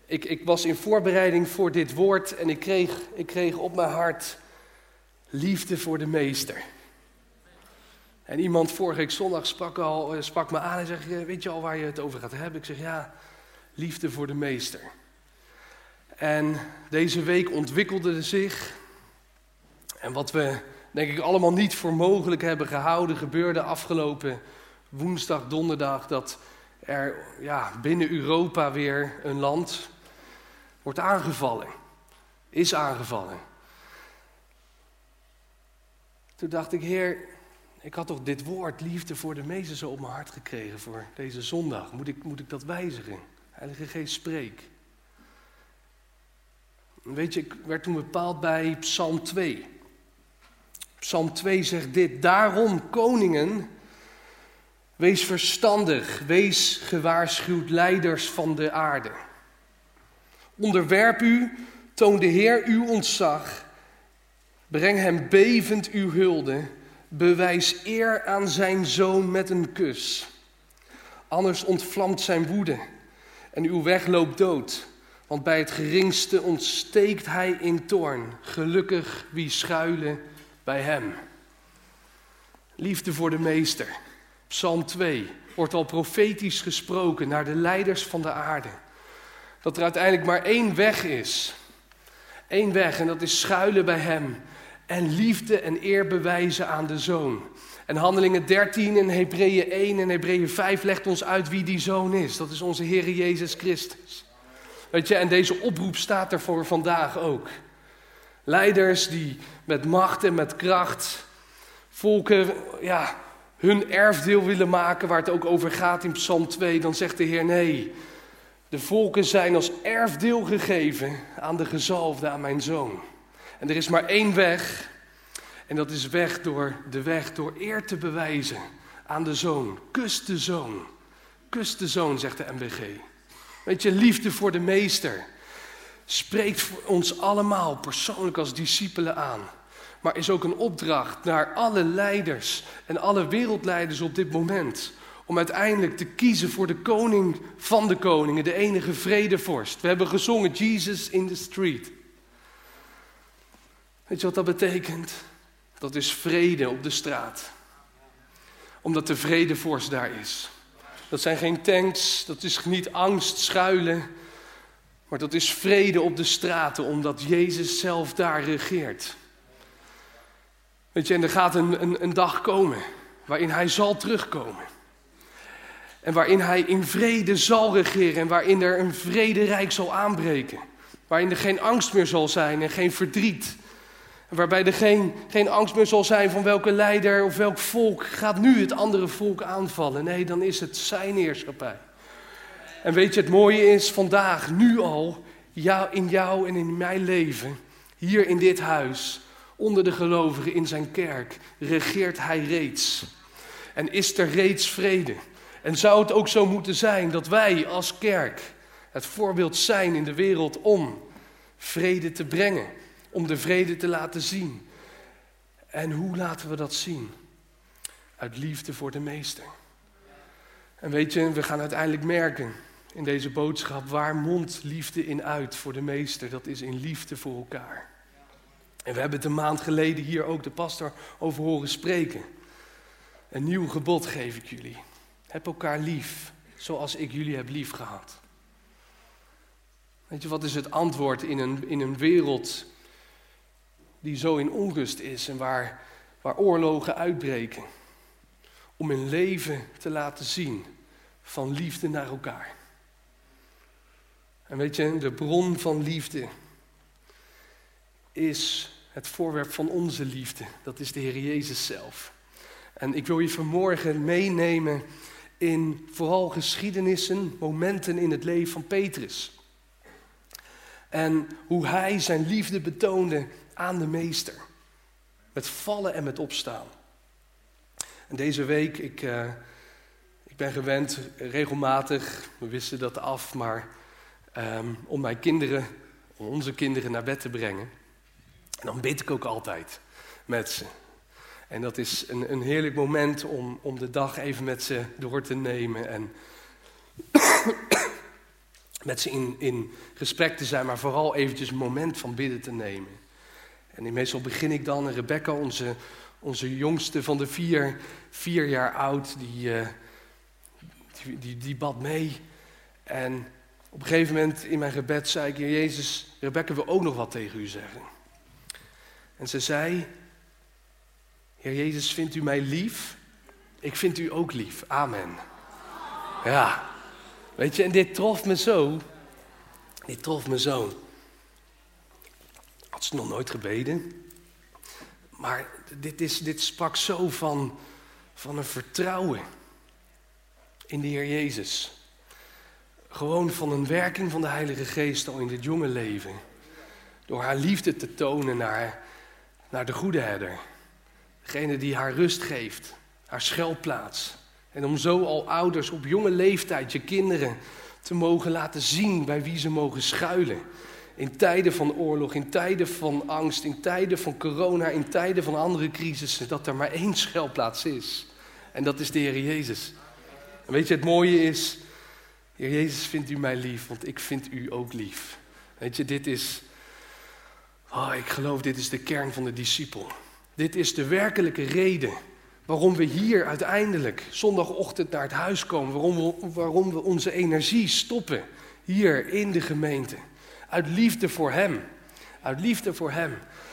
Ik was in voorbereiding voor dit woord en ik kreeg op mijn hart liefde voor de meester. En iemand vorige week zondag sprak me aan en zei, weet je al waar je het over gaat hebben? Ik zeg, ja, liefde voor de meester. En deze week ontwikkelde het zich. En wat we, denk ik, allemaal niet voor mogelijk hebben gehouden, gebeurde afgelopen woensdag, donderdag, dat er binnen Europa weer een land wordt aangevallen. Is aangevallen. Toen dacht ik, Heer, ik had toch dit woord liefde voor de meester zo op mijn hart gekregen voor deze zondag. Moet ik dat wijzigen? Heilige Geest, spreek. Weet je, ik werd toen bepaald bij Psalm 2. Psalm 2 zegt dit: daarom, koningen, wees verstandig, wees gewaarschuwd, leiders van de aarde. Onderwerp u, toon de Heer uw ontzag, breng hem bevend uw hulde, bewijs eer aan zijn zoon met een kus. Anders ontvlamt zijn woede en uw weg loopt dood, want bij het geringste ontsteekt hij in toorn. Gelukkig wie schuilen bij hem. Liefde voor de meester. Psalm 2 wordt al profetisch gesproken naar de leiders van de aarde. Dat er uiteindelijk maar één weg is. Eén weg, en dat is schuilen bij hem. En liefde en eer bewijzen aan de Zoon. En Handelingen 13 en Hebreeën 1 en Hebreeën 5 legt ons uit wie die Zoon is. Dat is onze Heer Jezus Christus. Weet je, en deze oproep staat er voor vandaag ook. Leiders die met macht en met kracht volken hun erfdeel willen maken, waar het ook over gaat in Psalm 2. Dan zegt de Heer, nee, de volken zijn als erfdeel gegeven aan de gezalfde, aan mijn Zoon. En er is maar één weg. En dat is door eer te bewijzen aan de Zoon. Kus de Zoon. Kus de Zoon, zegt de MBG. Weet je, liefde voor de meester spreekt voor ons allemaal persoonlijk als discipelen aan. Maar is ook een opdracht naar alle leiders en alle wereldleiders op dit moment. Om uiteindelijk te kiezen voor de koning van de koningen, de enige vredevorst. We hebben gezongen, Jesus in the street. Weet je wat dat betekent? Dat is vrede op de straat. Omdat de vredevorst daar is. Dat zijn geen tanks, dat is niet angst, schuilen. Maar dat is vrede op de straten, omdat Jezus zelf daar regeert. Weet je, en er gaat een dag komen waarin hij zal terugkomen. En waarin hij in vrede zal regeren en waarin er een vrederijk zal aanbreken. Waarin er geen angst meer zal zijn en geen verdriet. Waarbij er geen angst meer zal zijn van welke leider of welk volk gaat nu het andere volk aanvallen. Nee, dan is het zijn heerschappij. En weet je, het mooie is vandaag, nu al, in jou en in mijn leven, hier in dit huis, onder de gelovigen in zijn kerk, regeert hij reeds. En is er reeds vrede. En zou het ook zo moeten zijn dat wij als kerk het voorbeeld zijn in de wereld om vrede te brengen. Om de vrede te laten zien. En hoe laten we dat zien? Uit liefde voor de meester. En weet je, we gaan uiteindelijk merken in deze boodschap, waar mondt liefde in uit voor de meester? Dat is in liefde voor elkaar. En we hebben het een maand geleden hier ook de pastor over horen spreken. Een nieuw gebod geef ik jullie. Heb elkaar lief, zoals ik jullie heb lief gehad. Weet je, wat is het antwoord in een wereld die zo in onrust is en waar oorlogen uitbreken? Om een leven te laten zien van liefde naar elkaar. En weet je, de bron van liefde is het voorwerp van onze liefde. Dat is de Heer Jezus zelf. En ik wil je vanmorgen meenemen in vooral geschiedenissen, momenten in het leven van Petrus. En hoe hij zijn liefde betoonde aan de meester. Met vallen en met opstaan. En deze week, ik ben gewend regelmatig, we wisten dat af, maar om onze kinderen naar bed te brengen. En dan bid ik ook altijd met ze. En dat is een heerlijk moment om de dag even met ze door te nemen. met ze in gesprek te zijn, maar vooral eventjes een moment van bidden te nemen. En meestal begin ik dan, en Rebecca, onze jongste van de 4 jaar oud, die bad mee. En op een gegeven moment in mijn gebed zei ik, Heer Jezus, Rebecca wil ook nog wat tegen u zeggen. En ze zei, Heer Jezus, vindt u mij lief? Ik vind u ook lief. Amen. Ja, weet je, en dit trof me zo. Had ze nog nooit gebeden. Maar dit sprak zo van een vertrouwen in de Heer Jezus. Gewoon van een werking van de Heilige Geest al in dit jonge leven. Door haar liefde te tonen naar de goede herder. Degene die haar rust geeft, haar schuilplaats. En om zo al ouders op jonge leeftijd je kinderen te mogen laten zien bij wie ze mogen schuilen. In tijden van oorlog, in tijden van angst, in tijden van corona, in tijden van andere crisissen. Dat er maar 1 schuilplaats is. En dat is de Heer Jezus. En weet je, het mooie is, Heer Jezus, vindt u mij lief, want ik vind u ook lief. Weet je, ik geloof dit is de kern van de discipel. Dit is de werkelijke reden waarom we hier uiteindelijk zondagochtend naar het huis komen. Waarom we onze energie stoppen hier in de gemeente. Uit liefde voor hem. Uit liefde voor hem.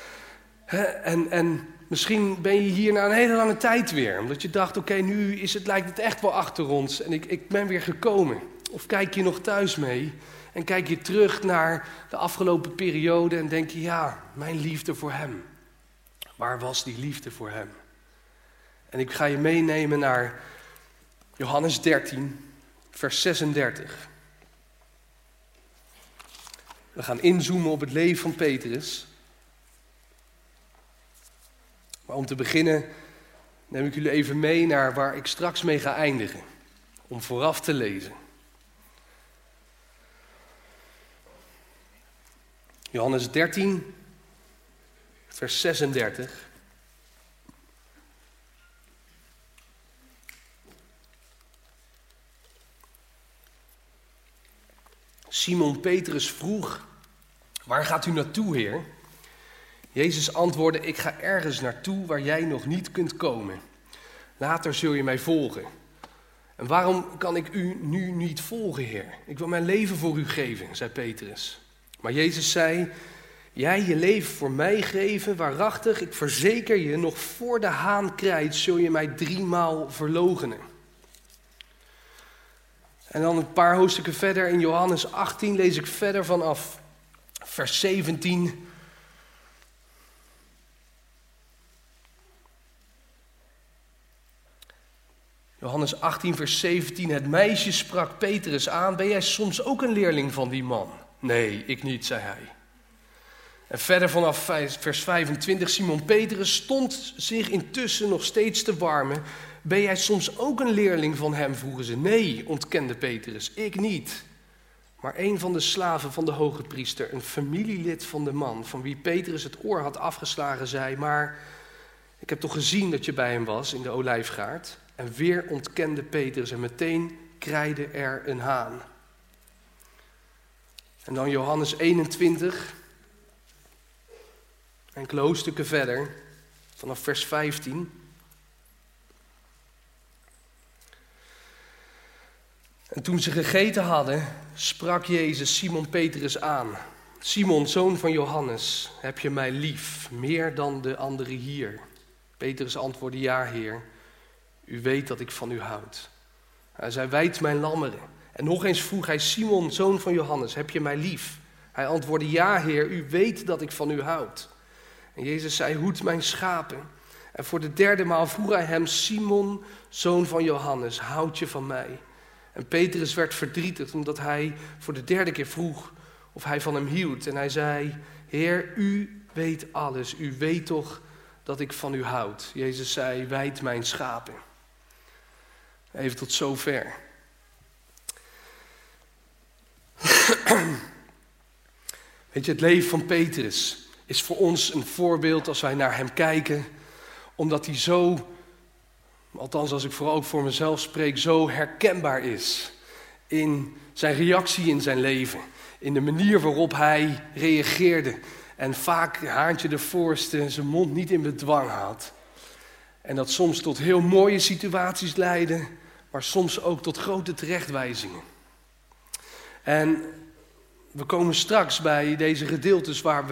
En misschien ben je hier na een hele lange tijd weer. Omdat je dacht, oké, nu lijkt het echt wel achter ons. En ik ben weer gekomen. Of kijk je nog thuis mee. En kijk je terug naar de afgelopen periode. En denk je, ja, mijn liefde voor hem. Waar was die liefde voor hem? En ik ga je meenemen naar Johannes 13, vers 36. We gaan inzoomen op het leven van Petrus. Maar om te beginnen neem ik jullie even mee naar waar ik straks mee ga eindigen. Om vooraf te lezen. Johannes 13, vers 36. Simon Petrus vroeg, waar gaat u naartoe, Heer? Jezus antwoordde, ik ga ergens naartoe waar jij nog niet kunt komen. Later zul je mij volgen. En waarom kan ik u nu niet volgen, Heer? Ik wil mijn leven voor u geven, zei Petrus. Maar Jezus zei, jij je leven voor mij geven, waarachtig, ik verzeker je, nog voor de haan krijt, zul je mij 3 maal verloochenen. En dan een paar hoofdstukken verder in Johannes 18 lees ik verder vanaf vers 17. Johannes 18 vers 17. Het meisje sprak Petrus aan. Ben jij soms ook een leerling van die man? Nee, ik niet, zei hij. En verder vanaf vers 25. Simon Petrus stond zich intussen nog steeds te warmen. Ben jij soms ook een leerling van hem, vroegen ze. Nee, ontkende Petrus, ik niet. Maar een van de slaven van de hoge priester, een familielid van de man, van wie Petrus het oor had afgeslagen, zei, maar ik heb toch gezien dat je bij hem was in de olijfgaard. En weer ontkende Petrus en meteen kreide er een haan. En dan Johannes 21, enkele hoofdstukken verder, vanaf vers 15. En toen ze gegeten hadden, sprak Jezus Simon Petrus aan. Simon, zoon van Johannes, heb je mij lief, meer dan de anderen hier? Petrus antwoordde, ja, Heer, u weet dat ik van u houd. Hij zei, wijd mijn lammeren. En nog eens vroeg hij, Simon, zoon van Johannes, heb je mij lief? Hij antwoordde, ja, Heer, u weet dat ik van u houd. En Jezus zei, hoed mijn schapen. En voor de 3e maal vroeg hij hem, Simon, zoon van Johannes, houd je van mij? En Petrus werd verdrietig omdat hij voor de 3e keer vroeg of hij van hem hield. En hij zei, Heer, u weet alles. U weet toch dat ik van u houd. Jezus zei, wijd mijn schapen. Even tot zover. Weet je, het leven van Petrus is voor ons een voorbeeld als wij naar hem kijken. Omdat hij zo, althans als ik vooral ook voor mezelf spreek, zo herkenbaar is in zijn reactie in zijn leven. In de manier waarop hij reageerde. En vaak Haantje de Voorste zijn mond niet in bedwang had. En dat soms tot heel mooie situaties leidde, maar soms ook tot grote terechtwijzingen. En we komen straks bij deze gedeeltes waar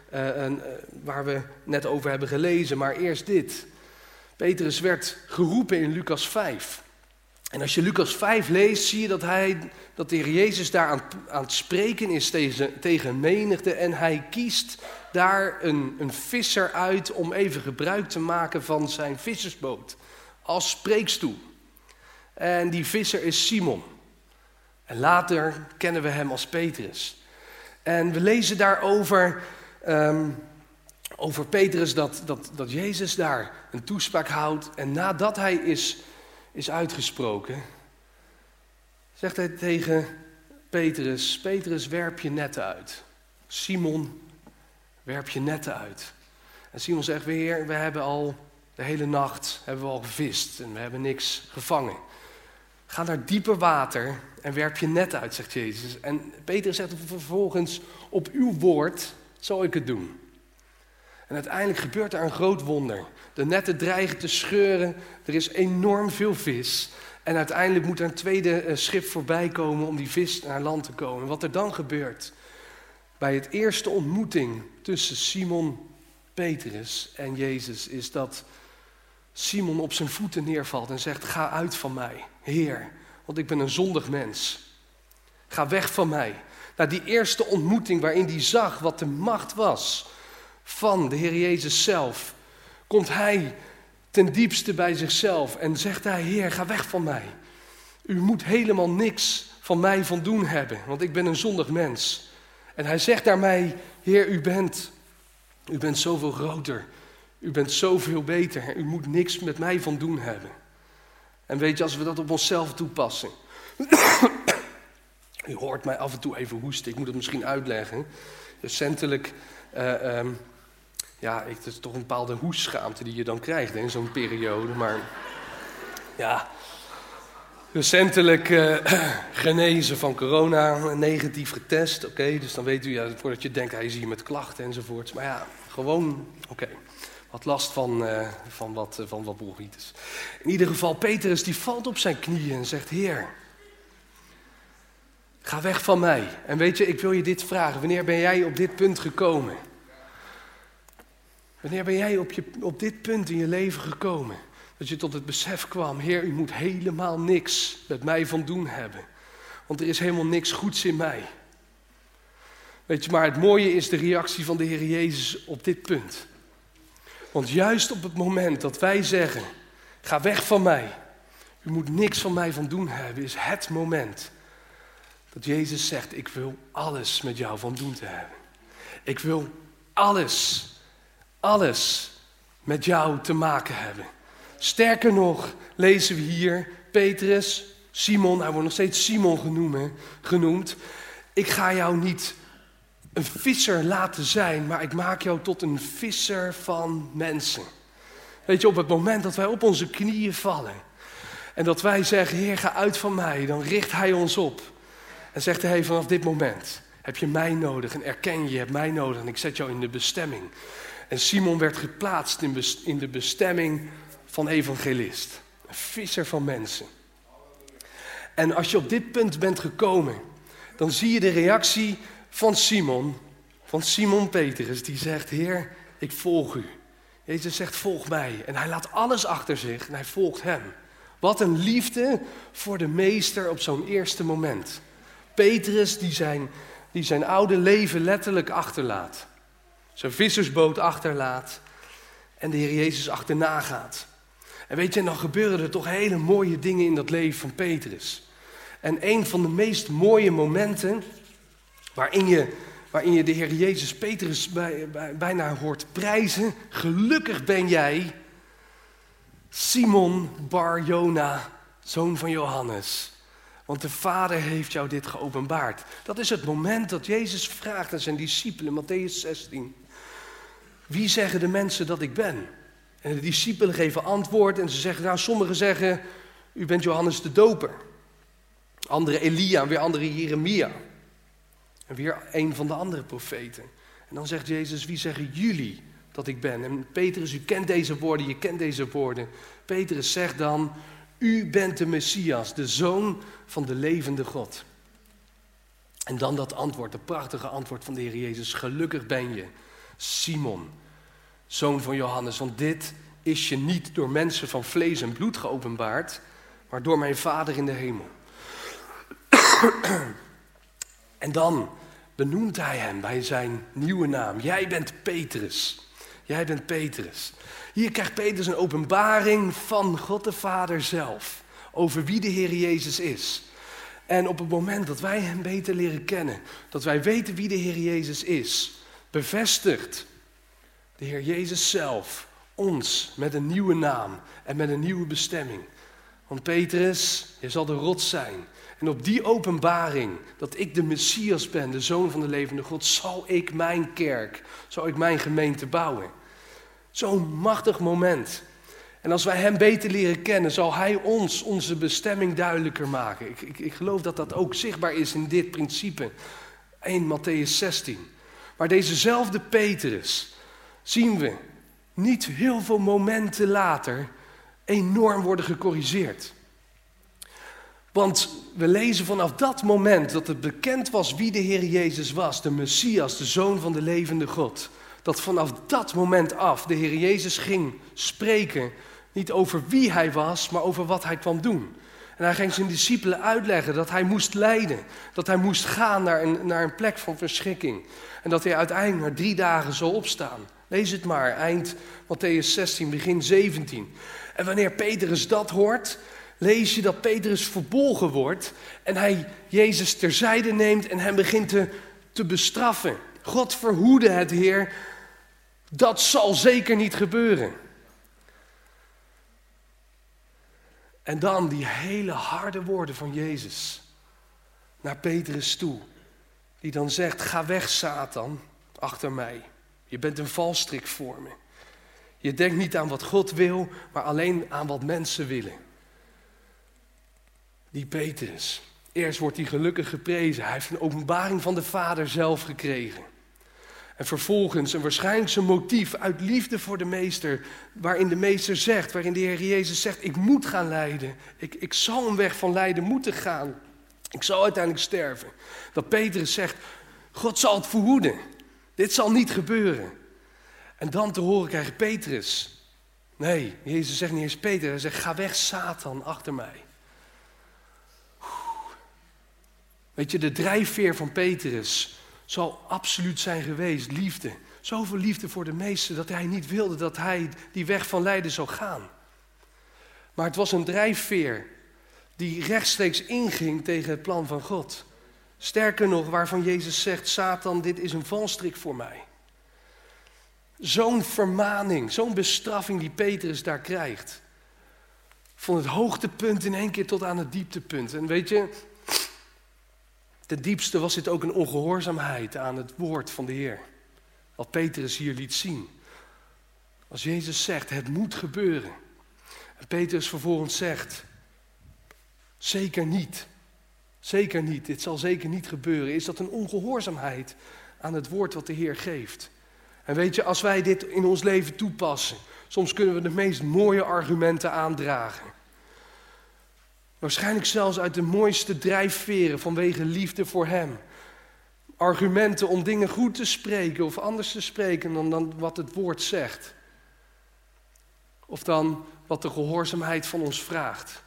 we net over hebben gelezen, maar eerst dit. Petrus werd geroepen in Lucas 5. En als je Lucas 5 leest, zie je dat de Heer Jezus daar aan het spreken is tegen menigte. En hij kiest daar een visser uit om even gebruik te maken van zijn vissersboot als spreekstoel. En die visser is Simon. En later kennen we hem als Petrus. En we lezen daarover over Petrus dat Jezus daar een toespraak houdt. En nadat hij is uitgesproken, zegt hij tegen Petrus: Petrus, werp je netten uit. Simon, werp je netten uit. En Simon zegt: Heer, we hebben al de hele nacht gevist en we hebben niks gevangen. Ga naar dieper water en werp je net uit, zegt Jezus. En Petrus zegt vervolgens: op uw woord zal ik het doen. En uiteindelijk gebeurt er een groot wonder. De netten dreigen te scheuren, er is enorm veel vis. En uiteindelijk moet er een tweede schip voorbij komen om die vis naar land te komen. Wat er dan gebeurt, bij het eerste ontmoeting tussen Simon, Petrus en Jezus, is dat Simon op zijn voeten neervalt en zegt: ga uit van mij, Heer, want ik ben een zondig mens. Ga weg van mij. Na die eerste ontmoeting waarin hij zag wat de macht was van de Heer Jezus zelf, komt hij ten diepste bij zichzelf en zegt hij: Heer, ga weg van mij. U moet helemaal niks van mij van doen hebben, want ik ben een zondig mens. En hij zegt naar mij: Heer, u bent zoveel groter. U bent zoveel beter. U moet niks met mij van doen hebben. En weet je, als we dat op onszelf toepassen. U hoort mij af en toe even hoesten. Ik moet het misschien uitleggen. Recentelijk, het is toch een bepaalde hoestschaamte die je dan krijgt in zo'n periode. Maar ja, recentelijk genezen van corona, negatief getest. Oké, dus dan weet u, voordat je denkt, hij is hier met klachten enzovoorts. Maar ja, gewoon, wat last van wat bronchitis. In ieder geval, Petrus die valt op zijn knieën en zegt: Heer, ga weg van mij. En weet je, ik wil je dit vragen. Wanneer ben jij op dit punt gekomen? Wanneer ben jij op dit punt in je leven gekomen? Dat je tot het besef kwam: Heer, u moet helemaal niks met mij van doen hebben. Want er is helemaal niks goeds in mij. Weet je, maar het mooie is de reactie van de Heer Jezus op dit punt. Want juist op het moment dat wij zeggen: ga weg van mij, u moet niks van mij van doen hebben, is het moment dat Jezus zegt: ik wil alles met jou van doen te hebben. Ik wil alles met jou te maken hebben. Sterker nog, lezen we hier Petrus, Simon, hij wordt nog steeds Simon genoemd. Ik ga jou niet een visser laten zijn, maar ik maak jou tot een visser van mensen. Weet je, op het moment dat wij op onze knieën vallen en dat wij zeggen: Heer, ga uit van mij, dan richt hij ons op. En zegt hij: vanaf dit moment heb je mij nodig en erken je hebt mij nodig en ik zet jou in de bestemming. En Simon werd geplaatst in de bestemming van evangelist. Een visser van mensen. En als je op dit punt bent gekomen, dan zie je de reactie van Simon Petrus, die zegt: Heer, ik volg u. Jezus zegt: volg mij. En hij laat alles achter zich en hij volgt hem. Wat een liefde voor de meester op zo'n eerste moment. Petrus die zijn oude leven letterlijk achterlaat. Zijn vissersboot achterlaat en de Heer Jezus achterna gaat. En weet je, dan gebeuren er toch hele mooie dingen in dat leven van Petrus. En een van de meest mooie momenten waarin je de Heer Jezus Petrus bijna hoort prijzen: gelukkig ben jij, Simon Bar-Jona, zoon van Johannes. Want de Vader heeft jou dit geopenbaard. Dat is het moment dat Jezus vraagt aan zijn discipelen, Mattheüs 16. Wie zeggen de mensen dat ik ben? En de discipelen geven antwoord en ze zeggen: sommigen zeggen: u bent Johannes de Doper. Andere Elia, weer andere Jeremia. En weer een van de andere profeten. En dan zegt Jezus, wie zeggen jullie dat ik ben? En Petrus, u kent deze woorden, je kent deze woorden. Petrus zegt dan, u bent de Messias, de Zoon van de levende God. En dan dat antwoord, het prachtige antwoord van de Heer Jezus. Gelukkig ben je, Simon, zoon van Johannes. Want dit is je niet door mensen van vlees en bloed geopenbaard, maar door mijn Vader in de hemel. En dan benoemt hij hem bij zijn nieuwe naam. Jij bent Petrus. Jij bent Petrus. Hier krijgt Petrus een openbaring van God de Vader zelf. Over wie de Heer Jezus is. En op het moment dat wij hem beter leren kennen. Dat wij weten wie de Heer Jezus is. Bevestigt de Heer Jezus zelf ons met een nieuwe naam. En met een nieuwe bestemming. Want Petrus, je zal de rots zijn. En op die openbaring, dat ik de Messias ben, de Zoon van de levende God, zal ik mijn kerk, zal ik mijn gemeente bouwen. Zo'n machtig moment. En als wij hem beter leren kennen, zal hij ons onze bestemming duidelijker maken. Ik geloof dat dat ook zichtbaar is in dit principe. 1 Mattheüs 16. Maar dezezelfde Petrus zien we niet heel veel momenten later enorm worden gecorrigeerd. Want we lezen vanaf dat moment dat het bekend was wie de Heer Jezus was, de Messias, de Zoon van de levende God, dat vanaf dat moment af de Heer Jezus ging spreken, niet over wie hij was, maar over wat hij kwam doen. En hij ging zijn discipelen uitleggen dat hij moest lijden, dat hij moest gaan naar een plek van verschrikking. En dat hij uiteindelijk na 3 dagen zal opstaan. Lees het maar, eind Mattheüs 16, begin 17. En wanneer Petrus dat hoort, lees je dat Petrus verbolgen wordt en hij Jezus terzijde neemt en hem begint te bestraffen. God verhoede het, Heer, dat zal zeker niet gebeuren. En dan die hele harde woorden van Jezus naar Petrus toe. Die dan zegt, ga weg Satan, achter mij. Je bent een valstrik voor me. Je denkt niet aan wat God wil, maar alleen aan wat mensen willen. Die Petrus. Eerst wordt hij gelukkig geprezen. Hij heeft een openbaring van de Vader zelf gekregen. En vervolgens een waarschijnlijk zijn motief uit liefde voor de meester. Waarin de meester zegt, waarin de Heer Jezus zegt, ik moet gaan lijden. Ik zal een weg van lijden moeten gaan. Ik zal uiteindelijk sterven. Dat Petrus zegt, God zal het verhoeden. Dit zal niet gebeuren. En dan te horen krijgt Petrus. Nee, Jezus zegt niet eens Peter. Hij zegt, ga weg Satan, achter mij. Weet je, de drijfveer van Petrus zal absoluut zijn geweest, liefde. Zoveel liefde voor de meester dat hij niet wilde dat hij die weg van lijden zou gaan. Maar het was een drijfveer die rechtstreeks inging tegen het plan van God. Sterker nog, waarvan Jezus zegt, Satan, dit is een valstrik voor mij. Zo'n vermaning, zo'n bestraffing die Petrus daar krijgt. Van het hoogtepunt in één keer tot aan het dieptepunt. En weet je, ten diepste was dit ook een ongehoorzaamheid aan het woord van de Heer. Wat Petrus hier liet zien. Als Jezus zegt, het moet gebeuren. En Petrus vervolgens zegt, zeker niet. Zeker niet, dit zal zeker niet gebeuren. Is dat een ongehoorzaamheid aan het woord wat de Heer geeft? En weet je, als wij dit in ons leven toepassen, soms kunnen we de meest mooie argumenten aandragen. Waarschijnlijk zelfs uit de mooiste drijfveren vanwege liefde voor Hem. Argumenten om dingen goed te spreken of anders te spreken dan wat het woord zegt. Of dan wat de gehoorzaamheid van ons vraagt.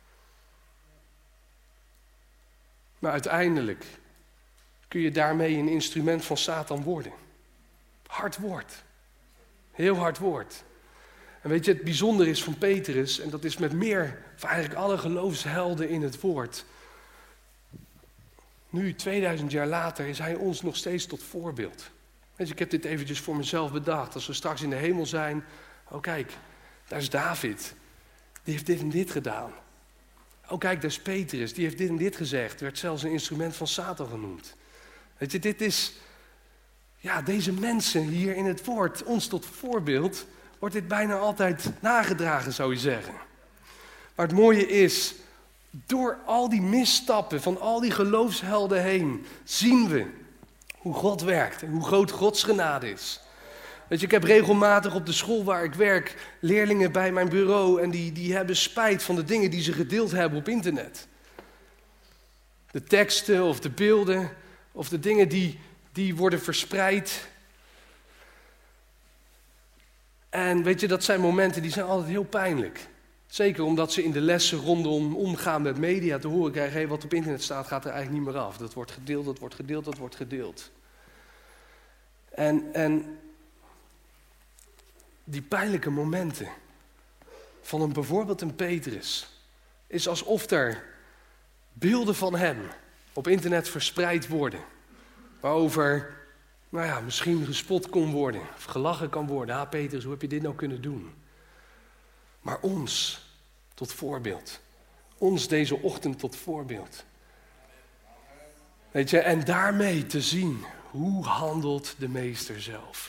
Maar uiteindelijk kun je daarmee een instrument van Satan worden. Hard woord. Heel hard woord. En weet je, het bijzondere is van Petrus, en dat is met meer van eigenlijk alle geloofshelden in het woord. Nu, 2000 jaar later, is hij ons nog steeds tot voorbeeld. Weet je, ik heb dit eventjes voor mezelf bedacht. Als we straks in de hemel zijn, oh kijk, daar is David. Die heeft dit en dit gedaan. Oh kijk, daar is Petrus, die heeft dit en dit gezegd. Werd zelfs een instrument van Satan genoemd. Weet je, dit is, ja, deze mensen hier in het woord, ons tot voorbeeld, wordt dit bijna altijd nagedragen, zou je zeggen. Maar het mooie is door al die misstappen van al die geloofshelden heen zien we hoe God werkt en hoe groot Gods genade is. Weet je, ik heb regelmatig op de school waar ik werk leerlingen bij mijn bureau en die hebben spijt van de dingen die ze gedeeld hebben op internet. De teksten of de beelden of de dingen die worden verspreid. En weet je, dat zijn momenten die zijn altijd heel pijnlijk. Zeker omdat ze in de lessen rondom omgaan met media te horen krijgen, hey, wat op internet staat gaat er eigenlijk niet meer af. Dat wordt gedeeld, dat wordt gedeeld, dat wordt gedeeld. En die pijnlijke momenten van bijvoorbeeld een Petrus is alsof er beelden van hem op internet verspreid worden. Waarover misschien gespot kon worden of gelachen kan worden. Petrus, hoe heb je dit nou kunnen doen? Maar ons tot voorbeeld. Ons deze ochtend tot voorbeeld. Weet je, en daarmee te zien, hoe handelt de meester zelf?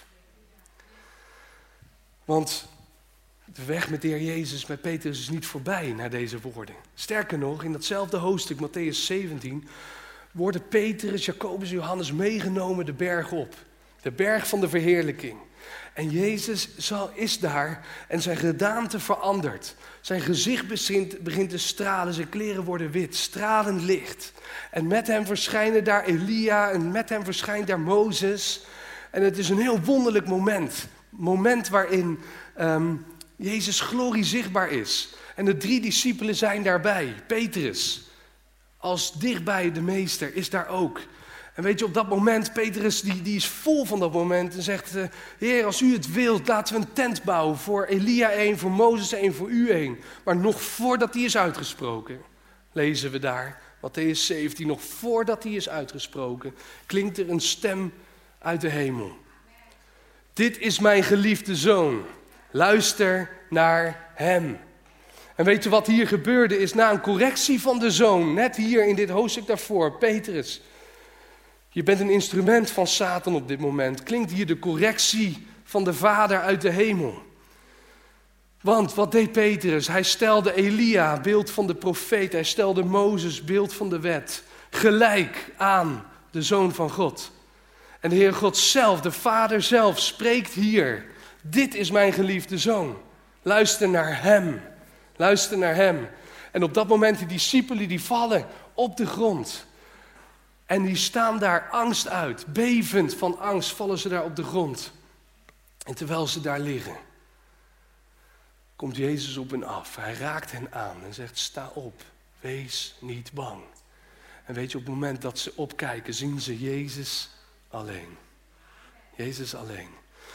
Want de weg met de Heer Jezus, met Petrus, is niet voorbij naar deze woorden. Sterker nog, in datzelfde hoofdstuk, Mattheüs 17, worden Petrus, Jacobus en Johannes meegenomen de berg op. De berg van de verheerlijking. En Jezus is daar en zijn gedaante verandert. Zijn gezicht begint te stralen, zijn kleren worden wit, stralend licht. En met hem verschijnen daar Elia en met hem verschijnt daar Mozes. En het is een heel wonderlijk moment. Moment waarin Jezus' glorie zichtbaar is. En de 3 discipelen zijn daarbij. Petrus, als dichtbij de meester, is daar ook. En weet je, op dat moment, Petrus die is vol van dat moment en zegt, Heer, als u het wilt, laten we een tent bouwen. Voor Elia 1, voor Mozes 1, voor u 1. Maar nog voordat die is uitgesproken, lezen we daar, Mattheüs 17, nog voordat die is uitgesproken, klinkt er een stem uit de hemel. Dit is mijn geliefde zoon, luister naar hem. En weet je wat hier gebeurde is, na een correctie van de zoon, net hier in dit hoofdstuk daarvoor, Petrus, je bent een instrument van Satan op dit moment. Klinkt hier de correctie van de Vader uit de hemel. Want wat deed Petrus? Hij stelde Elia, beeld van de profeet. Hij stelde Mozes, beeld van de wet. Gelijk aan de Zoon van God. En de Heer God zelf, de Vader zelf, spreekt hier. Dit is mijn geliefde Zoon. Luister naar hem. Luister naar hem. En op dat moment die discipelen die vallen op de grond. En die staan daar angst uit. Bevend van angst vallen ze daar op de grond. En terwijl ze daar liggen, komt Jezus op hen af. Hij raakt hen aan en zegt, sta op, wees niet bang. En weet je, op het moment dat ze opkijken, zien ze Jezus alleen. Jezus alleen.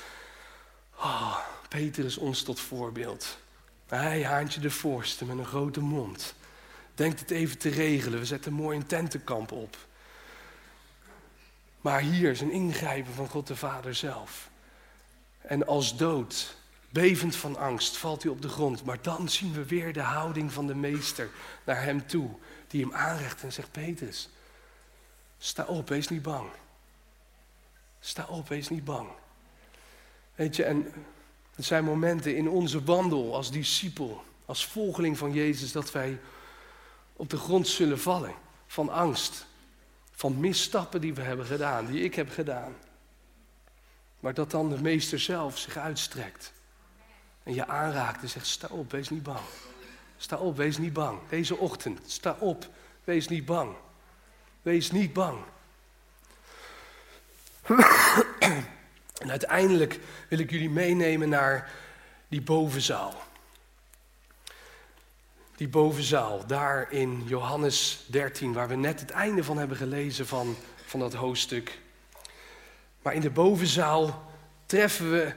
Petrus ons tot voorbeeld. Hij, haantje de voorste met een grote mond. Denkt het even te regelen, we zetten mooi een tentenkamp op. Maar hier is een ingrijpen van God de Vader zelf. En als dood, bevend van angst, valt hij op de grond. Maar dan zien we weer de houding van de meester naar hem toe. Die hem aanrecht en zegt, Petrus, sta op, wees niet bang. Sta op, wees niet bang. Weet je, en er zijn momenten in onze wandel als discipel, als volgeling van Jezus, dat wij op de grond zullen vallen van angst. Van misstappen die we hebben gedaan, die ik heb gedaan. Maar dat dan de meester zelf zich uitstrekt. En je aanraakt en zegt, sta op, wees niet bang. Sta op, wees niet bang. Deze ochtend, sta op, wees niet bang. Wees niet bang. En uiteindelijk wil ik jullie meenemen naar die bovenzaal. Die bovenzaal, daar in Johannes 13, waar we net het einde van hebben gelezen van dat hoofdstuk. Maar in de bovenzaal treffen we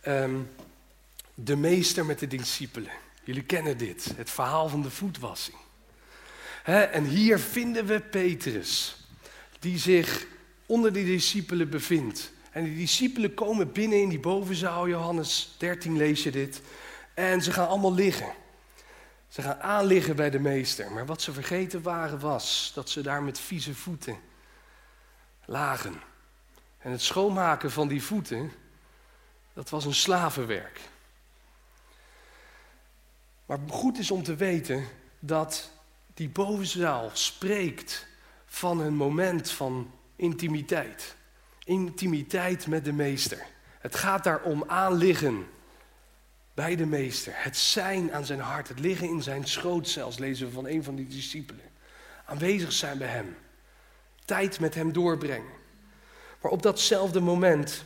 de meester met de discipelen. Jullie kennen dit, het verhaal van de voetwassing. En hier vinden we Petrus, die zich onder de discipelen bevindt. En die discipelen komen binnen in die bovenzaal, Johannes 13 lees je dit. En ze gaan allemaal liggen. Ze gaan aanliggen bij de meester. Maar wat ze vergeten waren was dat ze daar met vieze voeten lagen. En het schoonmaken van die voeten, dat was een slavenwerk. Maar goed is om te weten dat die bovenzaal spreekt van een moment van intimiteit. Intimiteit met de meester. Het gaat daar om aanliggen bij de meester. Het zijn aan zijn hart, het liggen in zijn schoot zelfs, lezen we van een van die discipelen. Aanwezig zijn bij hem. Tijd met hem doorbrengen. Maar op datzelfde moment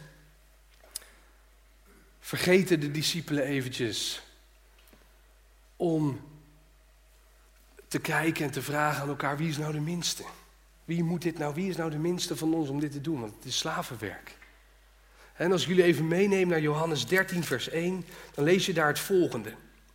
vergeten de discipelen eventjes om te kijken en te vragen aan elkaar, wie is nou de minste? Wie is nou de minste van ons om dit te doen? Want het is slavenwerk. En als ik jullie even meeneem naar Johannes 13 vers 1, dan lees je daar het volgende.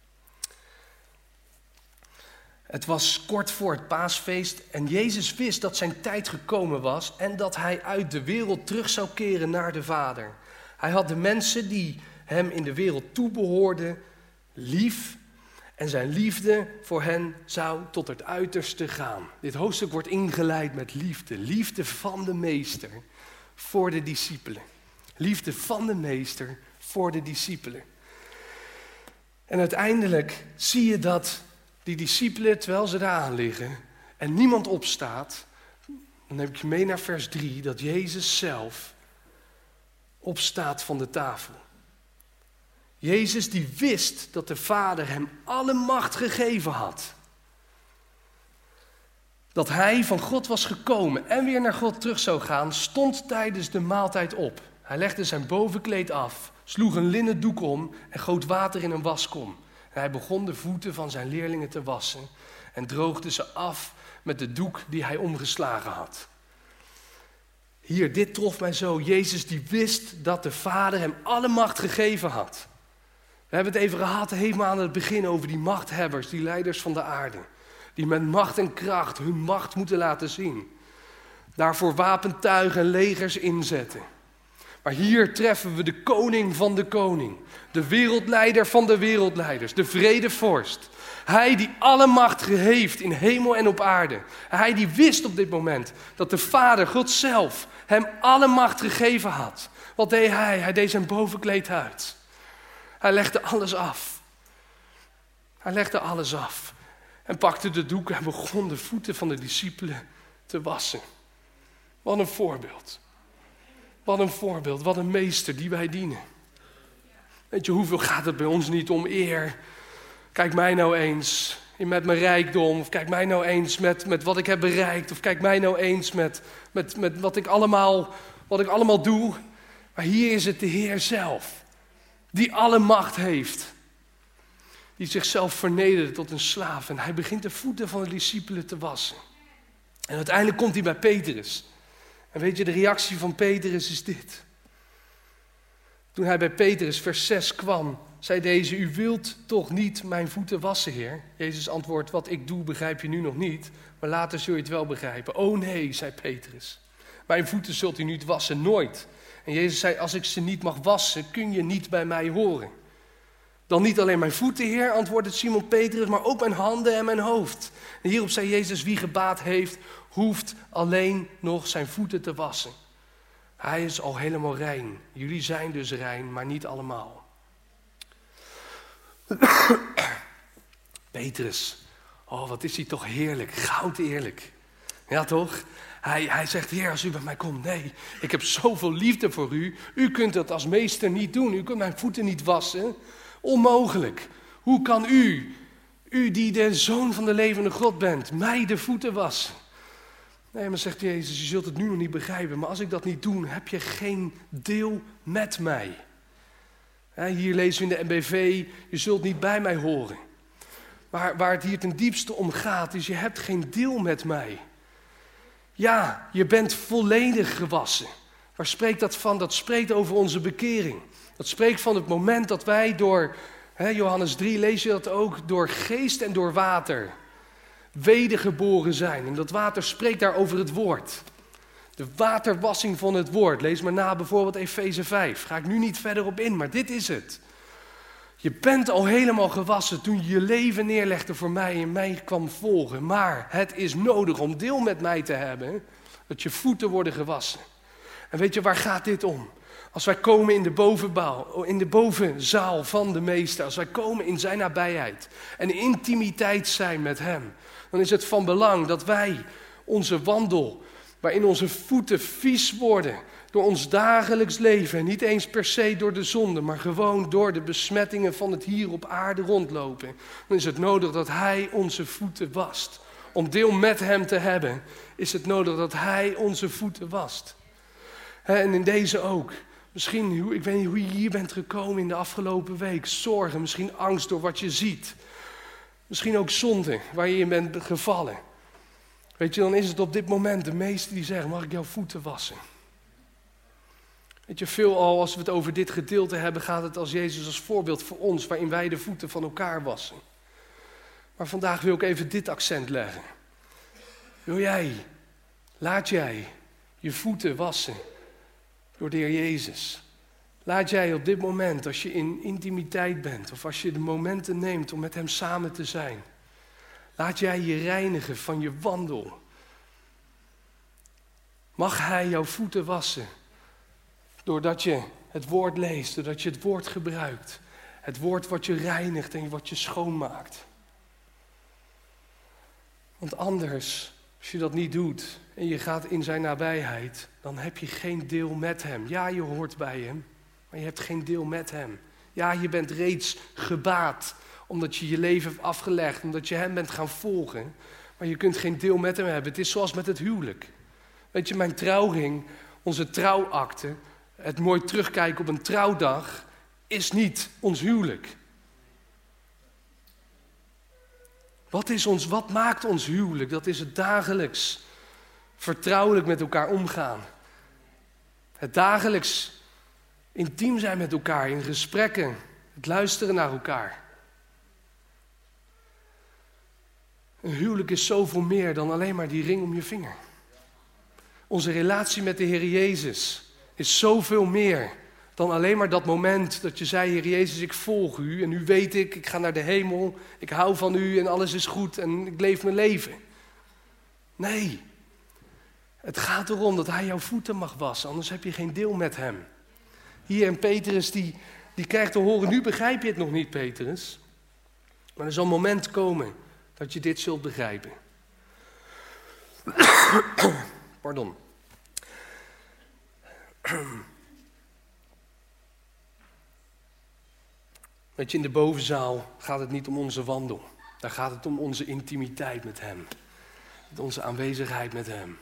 Het was kort voor het paasfeest en Jezus wist dat zijn tijd gekomen was en dat hij uit de wereld terug zou keren naar de Vader. Hij had de mensen die hem in de wereld toebehoorden lief en zijn liefde voor hen zou tot het uiterste gaan. Dit hoofdstuk wordt ingeleid met liefde. Liefde van de meester voor de discipelen. Liefde van de meester voor de discipelen. En uiteindelijk zie je dat die discipelen, terwijl ze daar aan liggen en niemand opstaat, dan neem ik je mee naar vers 3, dat Jezus zelf opstaat van de tafel. Jezus die wist dat de Vader hem alle macht gegeven had. Dat hij van God was gekomen en weer naar God terug zou gaan, stond tijdens de maaltijd op. Hij legde zijn bovenkleed af, sloeg een linnen doek om en goot water in een waskom. En hij begon de voeten van zijn leerlingen te wassen en droogde ze af met de doek die hij omgeslagen had. Hier, dit trof mij zo. Jezus die wist dat de Vader hem alle macht gegeven had. We hebben het even gehad helemaal aan het begin over die machthebbers, die leiders van de aarde. Die met macht en kracht hun macht moeten laten zien. Daarvoor wapentuigen en legers inzetten. Maar hier treffen we de koning van de koning. De wereldleider van de wereldleiders. De vredevorst. Hij die alle macht heeft in hemel en op aarde. Hij die wist op dit moment dat de Vader, God zelf, hem alle macht gegeven had. Wat deed hij? Hij deed zijn bovenkleed uit. Hij legde alles af. Hij legde alles af. En pakte de doek en begon de voeten van de discipelen te wassen. Wat een voorbeeld. Wat een voorbeeld, wat een meester die wij dienen. Weet je, hoeveel gaat het bij ons niet om eer? Kijk mij nou eens met mijn rijkdom. Of kijk mij nou eens met wat ik heb bereikt. Of kijk mij nou eens met wat ik allemaal doe. Maar hier is het de Heer zelf. Die alle macht heeft. Die zichzelf vernederde tot een slaaf. En hij begint de voeten van de discipelen te wassen. En uiteindelijk komt hij bij Petrus. En weet je, de reactie van Petrus is dit. Toen hij bij Petrus vers 6 kwam, zei deze, u wilt toch niet mijn voeten wassen, Heer? Jezus antwoordt, wat ik doe begrijp je nu nog niet, maar later zul je het wel begrijpen. Oh nee, zei Petrus, mijn voeten zult u niet wassen, nooit. En Jezus zei, als ik ze niet mag wassen, kun je niet bij mij horen. Dan niet alleen mijn voeten, Heer, antwoordde Simon Petrus, maar ook mijn handen en mijn hoofd. En hierop zei Jezus, wie gebaat heeft, hoeft alleen nog zijn voeten te wassen. Hij is al helemaal rein. Jullie zijn dus rein, maar niet allemaal. Petrus, oh wat is hij toch heerlijk, goud eerlijk. Ja toch? Hij zegt, Heer, als u bij mij komt, nee, ik heb zoveel liefde voor u. U kunt dat als meester niet doen, u kunt mijn voeten niet wassen. Onmogelijk. Hoe kan u die de zoon van de levende God bent, mij de voeten wassen? Nee, maar zegt Jezus, je zult het nu nog niet begrijpen, maar als ik dat niet doe, heb je geen deel met mij. Hier lezen we in de NBV, je zult niet bij mij horen. Maar waar het hier ten diepste om gaat, is je hebt geen deel met mij. Ja, je bent volledig gewassen. Waar spreekt dat van? Dat spreekt over onze bekering. Dat spreekt van het moment dat wij door, Johannes 3 lees je dat ook, door geest en door water wedergeboren zijn. En dat water spreekt daar over het woord. De waterwassing van het woord. Lees maar na bijvoorbeeld Efeze 5. Ga ik nu niet verder op in, maar dit is het. Je bent al helemaal gewassen toen je je leven neerlegde voor mij en mij kwam volgen. Maar het is nodig om deel met mij te hebben, dat je voeten worden gewassen. En weet je, waar gaat dit om? Als wij komen in de bovenzaal van de Meester, als wij komen in zijn nabijheid en intimiteit zijn met hem, dan is het van belang dat wij onze wandel, waarin onze voeten vies worden door ons dagelijks leven, en niet eens per se door de zonde, maar gewoon door de besmettingen van het hier op aarde rondlopen, dan is het nodig dat hij onze voeten wast. Om deel met hem te hebben, is het nodig dat hij onze voeten wast. En in deze ook. Misschien, ik weet niet hoe je hier bent gekomen in de afgelopen week. Zorgen, misschien angst door wat je ziet. Misschien ook zonde waar je in bent gevallen. Weet je, dan is het op dit moment de meesten die zeggen, mag ik jouw voeten wassen? Weet je, veelal als we het over dit gedeelte hebben, gaat het als Jezus als voorbeeld voor ons, waarin wij de voeten van elkaar wassen. Maar vandaag wil ik even dit accent leggen. Laat jij je voeten wassen door de Heer Jezus. Laat jij op dit moment, als je in intimiteit bent, of als je de momenten neemt om met hem samen te zijn, laat jij je reinigen van je wandel. Mag hij jouw voeten wassen, doordat je het woord leest, doordat je het woord gebruikt. Het woord wat je reinigt en wat je schoonmaakt. Want anders, als je dat niet doet en je gaat in zijn nabijheid, dan heb je geen deel met hem. Ja, je hoort bij hem, maar je hebt geen deel met hem. Ja, je bent reeds gebaat, omdat je je leven hebt afgelegd, omdat je hem bent gaan volgen. Maar je kunt geen deel met hem hebben. Het is zoals met het huwelijk. Weet je, mijn trouwring, onze trouwakte, het mooi terugkijken op een trouwdag, is niet ons huwelijk. Wat maakt ons huwelijk? Dat is het dagelijks vertrouwelijk met elkaar omgaan. Het dagelijks intiem zijn met elkaar in gesprekken. Het luisteren naar elkaar. Een huwelijk is zoveel meer dan alleen maar die ring om je vinger. Onze relatie met de Heer Jezus is zoveel meer dan alleen maar dat moment dat je zei, Heer Jezus, ik volg u en nu weet ik ga naar de hemel, ik hou van u en alles is goed en ik leef mijn leven. Nee, het gaat erom dat hij jouw voeten mag wassen, anders heb je geen deel met hem. Hier en Petrus die krijgt te horen, nu begrijp je het nog niet, Petrus. Maar er zal een moment komen dat je dit zult begrijpen. Pardon. Weet je, in de bovenzaal gaat het niet om onze wandel. Daar gaat het om onze intimiteit met hem. Onze aanwezigheid met hem.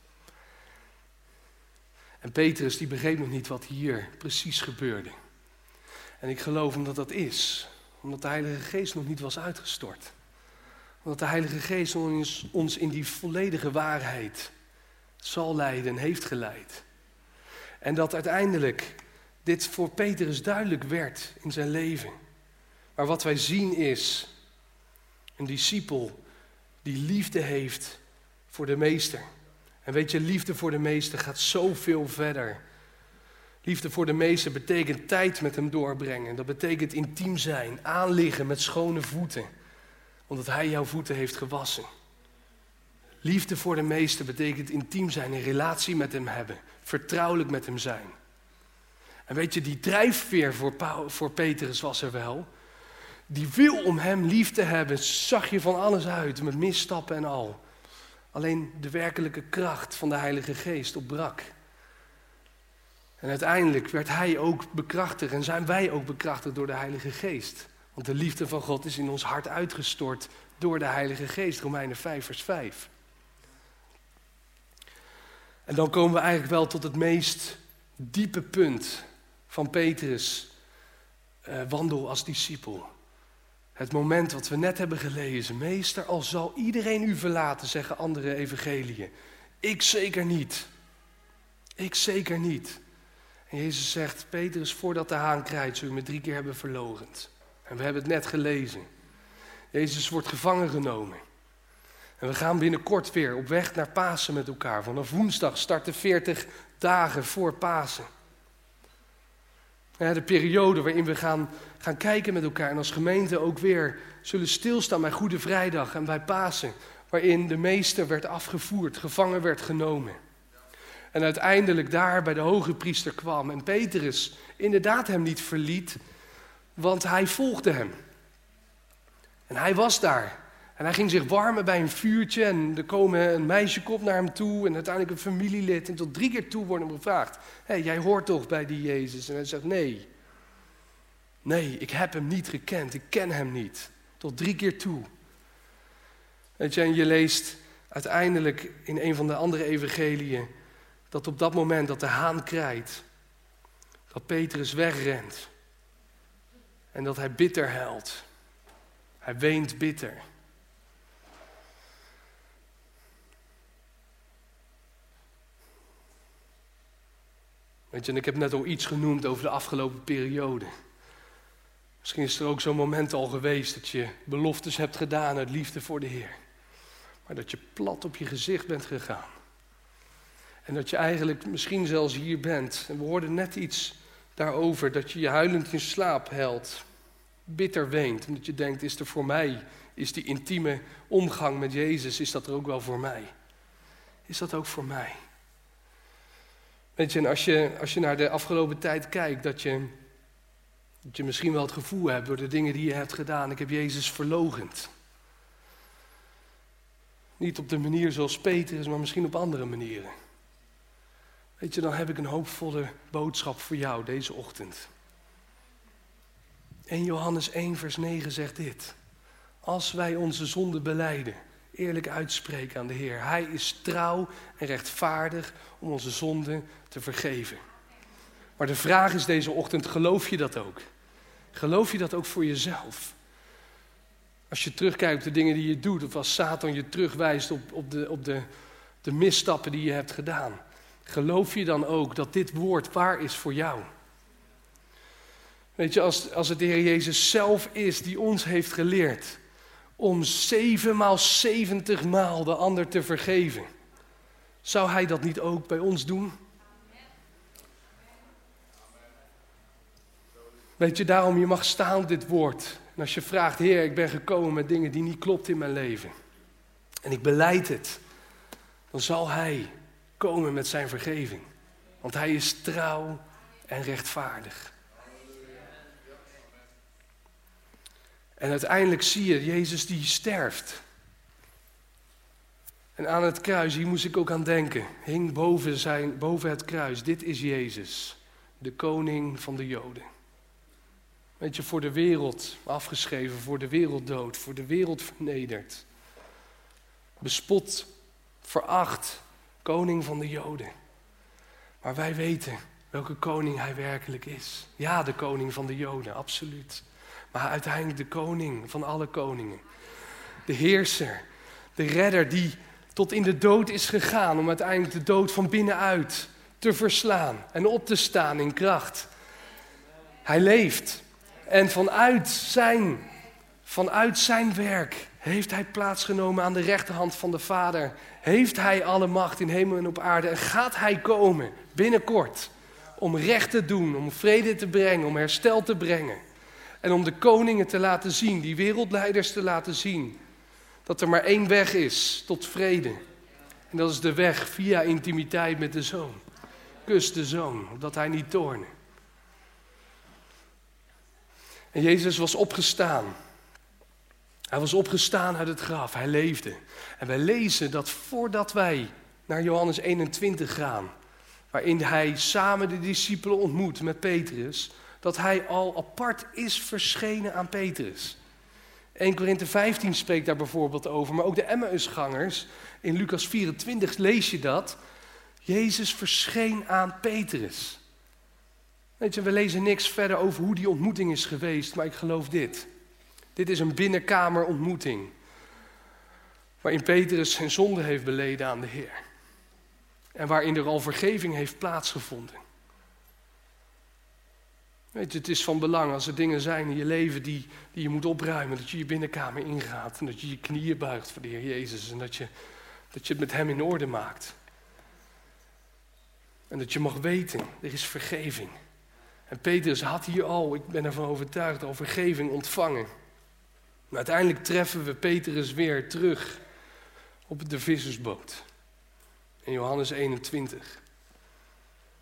En Petrus die begreep nog niet wat hier precies gebeurde. En ik geloof omdat dat is. Omdat de Heilige Geest nog niet was uitgestort. Omdat de Heilige Geest ons in die volledige waarheid zal leiden en heeft geleid. En dat uiteindelijk dit voor Petrus duidelijk werd in zijn leven. Maar wat wij zien is een discipel die liefde heeft voor de meester. En weet je, liefde voor de meester gaat zoveel verder. Liefde voor de meester betekent tijd met hem doorbrengen. Dat betekent intiem zijn, aanliggen met schone voeten. Omdat hij jouw voeten heeft gewassen. Liefde voor de meester betekent intiem zijn, een relatie met hem hebben. Vertrouwelijk met hem zijn. En weet je, die drijfveer voor Petrus was er wel. Die wil om hem lief te hebben, zag je van alles uit, met misstappen en al. Alleen de werkelijke kracht van de Heilige Geest ontbrak. En uiteindelijk werd hij ook bekrachtigd en zijn wij ook bekrachtigd door de Heilige Geest. Want de liefde van God is in ons hart uitgestort door de Heilige Geest, Romeinen 5 vers 5. En dan komen we eigenlijk wel tot het meest diepe punt van Petrus' wandel als discipel. Het moment wat we net hebben gelezen. Meester, al zal iedereen u verlaten, zeggen andere evangeliën. Ik zeker niet. Ik zeker niet. En Jezus zegt, Petrus, voordat de haan krijt, zul je me 3 keer hebben verloochend. En we hebben het net gelezen. Jezus wordt gevangen genomen. En we gaan binnenkort weer op weg naar Pasen met elkaar. Vanaf woensdag starten 40 dagen voor Pasen. Ja, de periode waarin we gaan kijken met elkaar en als gemeente ook weer zullen stilstaan bij Goede Vrijdag en bij Pasen. Waarin de meester werd afgevoerd, gevangen werd genomen. En uiteindelijk daar bij de hoge priester kwam. En Petrus inderdaad hem niet verliet, want hij volgde hem. En hij was daar. En hij ging zich warmen bij een vuurtje. En er komen een meisje komt naar hem toe. En uiteindelijk een familielid. En tot 3 keer toe wordt hem gevraagd. Hé, jij hoort toch bij die Jezus? En hij zegt nee. Nee, ik heb hem niet gekend. Ik ken hem niet. Tot 3 keer toe. Weet je, en je leest uiteindelijk in een van de andere evangeliën. Dat op dat moment dat de haan krijt. Dat Petrus wegrent. En dat hij bitter huilt. Hij weent bitter. Weet je, en ik heb net al iets genoemd over de afgelopen periode. Misschien is er ook zo'n moment al geweest dat je beloftes hebt gedaan uit liefde voor de Heer. Maar dat je plat op je gezicht bent gegaan. En dat je eigenlijk misschien zelfs hier bent. En we hoorden net iets daarover, dat je je huilend in slaap huilt. Bitter weent. En dat je denkt, is er voor mij, is die intieme omgang met Jezus, is dat er ook wel voor mij? Is dat ook voor mij? Weet je, en als je naar de afgelopen tijd kijkt, dat je misschien wel het gevoel hebt door de dingen die je hebt gedaan, ik heb Jezus verloochend. Niet op de manier zoals Petrus, maar misschien op andere manieren. Weet je, dan heb ik een hoopvolle boodschap voor jou deze ochtend. 1 Johannes 1 vers 9 zegt dit. Als wij onze zonde belijden, eerlijk uitspreken aan de Heer. Hij is trouw en rechtvaardig om onze zonden te vergeven. Maar de vraag is deze ochtend, geloof je dat ook? Geloof je dat ook voor jezelf? Als je terugkijkt op de dingen die je doet, of als Satan je terugwijst op de misstappen die je hebt gedaan. Geloof je dan ook dat dit woord waar is voor jou? Weet je, als het de Heer Jezus zelf is die ons heeft geleerd om 7 maal 70 maal de ander te vergeven, zou Hij dat niet ook bij ons doen? Weet je, daarom je mag staan op dit woord. En als je vraagt, Heer, ik ben gekomen met dingen die niet klopt in mijn leven. En ik belijd het. Dan zal Hij komen met zijn vergeving. Want Hij is trouw en rechtvaardig. En uiteindelijk zie je Jezus die sterft. En aan het kruis, hier moest ik ook aan denken. Hing boven het kruis. Dit is Jezus, de koning van de Joden. Weet je, voor de wereld afgeschreven, voor de wereld dood, voor de wereld vernederd. Bespot, veracht, koning van de Joden. Maar wij weten welke koning Hij werkelijk is. Ja, de koning van de Joden, absoluut. Maar uiteindelijk de koning van alle koningen. De heerser, de redder die tot in de dood is gegaan om uiteindelijk de dood van binnenuit te verslaan en op te staan in kracht. Hij leeft. En vanuit zijn werk heeft Hij plaatsgenomen aan de rechterhand van de Vader. Heeft Hij alle macht in hemel en op aarde. En gaat Hij komen binnenkort om recht te doen, om vrede te brengen, om herstel te brengen. En om de koningen te laten zien, die wereldleiders te laten zien, dat er maar 1 weg is tot vrede. En dat is de weg via intimiteit met de Zoon. Kus de Zoon, opdat Hij niet toorne. En Jezus was opgestaan. Hij was opgestaan uit het graf, Hij leefde. En wij lezen dat voordat wij naar Johannes 21 gaan, waarin Hij samen de discipelen ontmoet met Petrus, dat Hij al apart is verschenen aan Petrus. 1 Korinthe 15 spreekt daar bijvoorbeeld over, maar ook de Emmausgangers, in Lucas 24 lees je dat. Jezus verscheen aan Petrus. Weet je, we lezen niks verder over hoe die ontmoeting is geweest, maar ik geloof dit. Dit is een binnenkamerontmoeting, waarin Petrus zijn zonde heeft beleden aan de Heer. En waarin er al vergeving heeft plaatsgevonden. Weet je, het is van belang als er dingen zijn in je leven die je moet opruimen, dat je je binnenkamer ingaat en dat je je knieën buigt voor de Heer Jezus en dat je het met Hem in orde maakt. En dat je mag weten, er is vergeving. En Petrus had hier al, ik ben ervan overtuigd, al vergeving ontvangen. Maar uiteindelijk treffen we Petrus weer terug op de vissersboot. In Johannes 21.